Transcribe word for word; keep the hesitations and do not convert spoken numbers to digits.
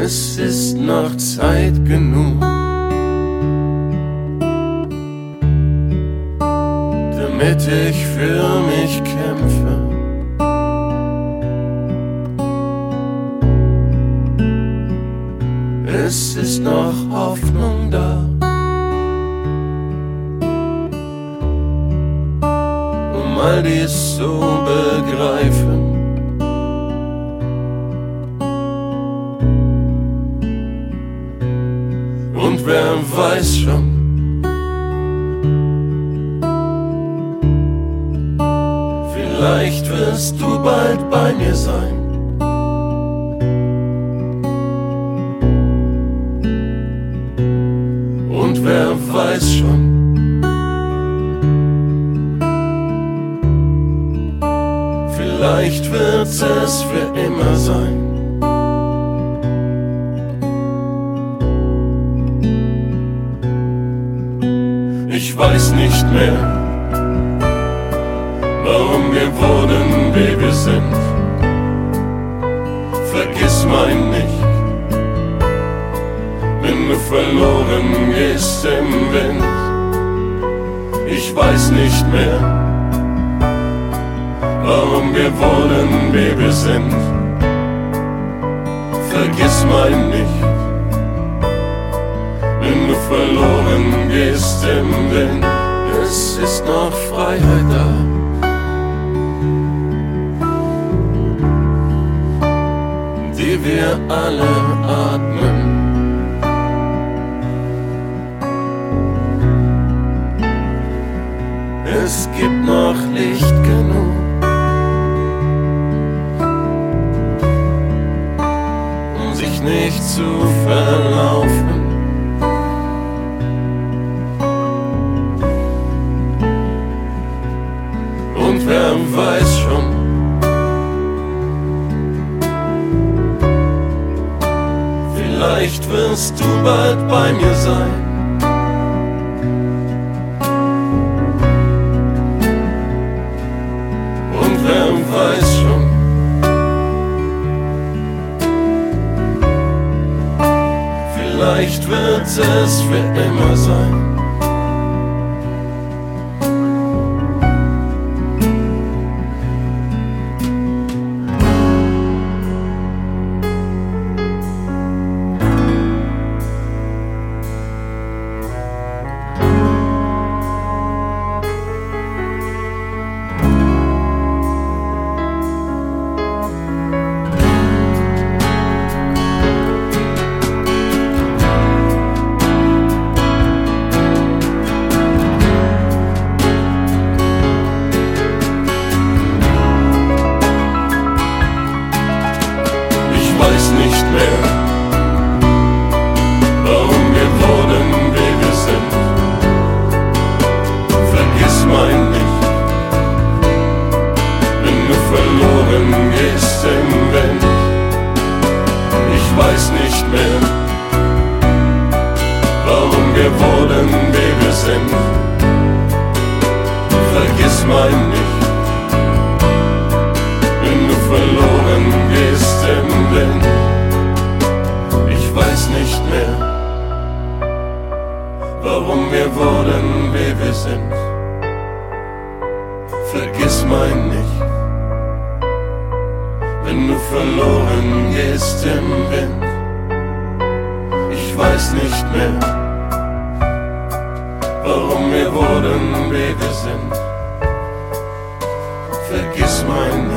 Es ist noch Zeit genug, damit ich für mich kämpfe. Es ist noch Hoffnung da, um all dies zu begreifen. Und wer weiß schon, vielleicht wirst du bald bei mir sein. Und wer weiß schon, vielleicht wird es für immer sein. Ich weiß nicht mehr, warum wir wurden, wie wir sind. Vergiss mein nicht, wenn du verloren gehst im Wind. Ich weiß nicht mehr, warum wir wurden, wie wir sind. Vergiss mein nicht, wenn du verloren gehst im Wind. Es ist noch Freiheit da, die wir alle atmen. Es gibt noch Licht genug, um sich nicht zu verlaufen. Und wer weiß schon, vielleicht wirst du bald bei mir sein. Und wer weiß schon, vielleicht wird es für immer sein. Ich weiß nicht mehr, warum wir wurden, wie wir sind. Vergiss mein nicht, wenn du verloren gehst im Wind. Ich weiß nicht mehr, warum wir wurden, wie wir sind. Vergiss mein nicht, wenn du verloren gehst im Wind. Ich weiß nicht mehr, warum wir wurden, wie wir sind. Vergiss mein